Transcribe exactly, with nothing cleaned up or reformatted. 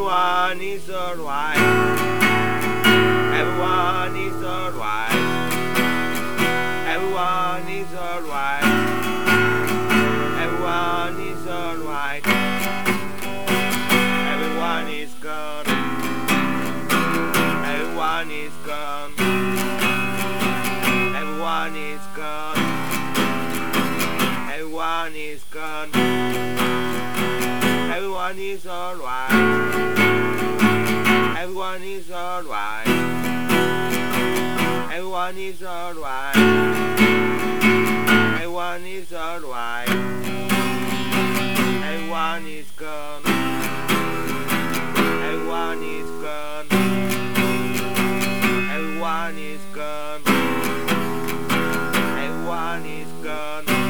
Everyone is alright. Everyone is alright. Everyone is alright. Everyone is alright. Everyone is gone. Everyone is gone. Everyone is gone. Everyone is gone. Everyone is alright. Everyone is alright. Everyone is alright. Everyone is alright. Everyone is gone. Everyone is gone. Everyone is gone. Everyone is gone.